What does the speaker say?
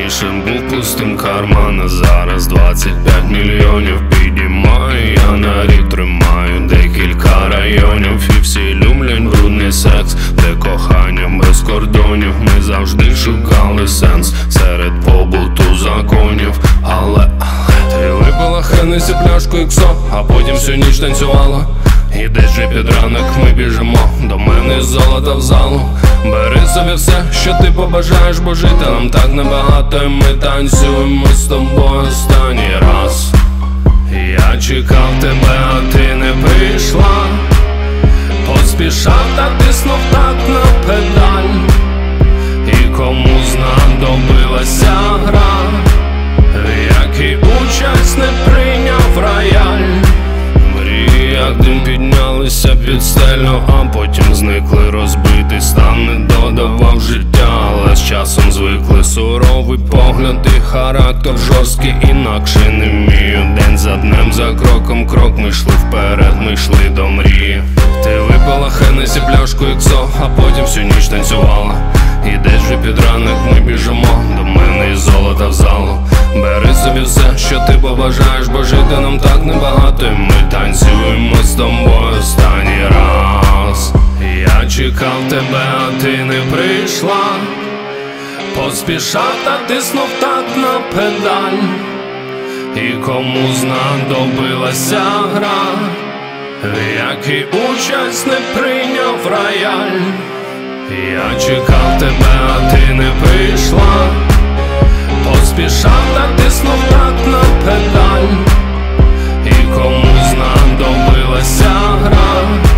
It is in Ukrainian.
Раніше був пустим карман, а зараз 25 мільйонів піднімаю, я на рік тримаю декілька районів. І всі люблять брудний секс, де кохання без кордонів. Ми завжди шукали сенс серед побуту законів. Але ти випила Хеннесі пляшку іксо, а потім всю ніч танцювала. І десь же під ранок ми біжимо до мене з золота в залу. Бери собі все, що ти побажаєш, бо жити нам так небагато. І ми танцюємо з тобою останній раз. Я чекав тебе, а ти не прийшла. Поспішав та тиснув так на педаль. І кому знадобилася гра, який участь не прийняв рояль. Мрії, як дим, піднялися під стелю, а потім зникли, розбитий стан не додавав життя. Але з часом звикли, суровий погляд і характер жорсткий, інакше не вмію. День за днем, за кроком крок, ми йшли вперед, ми йшли до мрії. Ти випила Хеннесі пляшку іксо, а потім всю ніч танцювала. І десь вже під ранок ми біжимо до мене із золота в залу. Бери собі все, що ти побажаєш, бо жити нам так небагато. І ми танцюємо з тобою останній раз. Я чекав тебе, а ти не прийшла. Поспішав та тиснув так на педаль. І кому знадобилася гра, який участь не прийняв рояль. Я чекав тебе, а ти не прийшла. Поспішав та тиснув так на педаль. І кому знадобилася гра,